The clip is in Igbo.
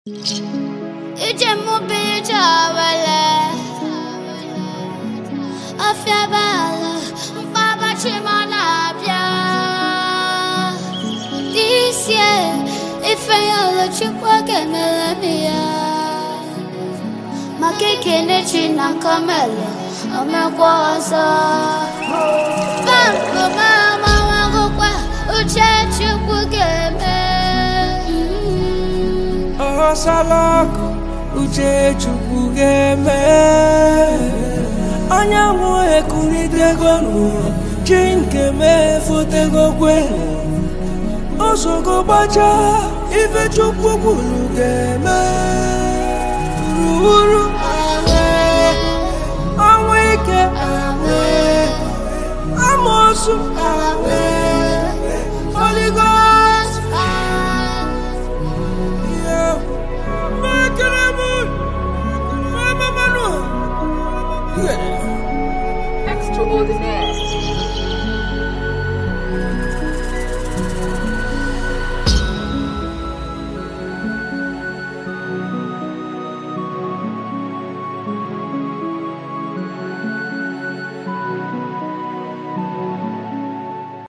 Ijemu bijawale Afiabala Mpaba chimana bia This year Ifeyolo chukwa kemelemia Makeke nechi na kamele Amekwaza Banko mama wangu kwa Uche chukwu keme Salako uche chukwu ga-eme anyanwụ ekunitego n'ụwa chi nke mefotego kwenu osogo gbacha ife chukwu kwuru ga-eme uru awe ọnwụ ike awe amoosu awe Holy Ghost Extraordinaire.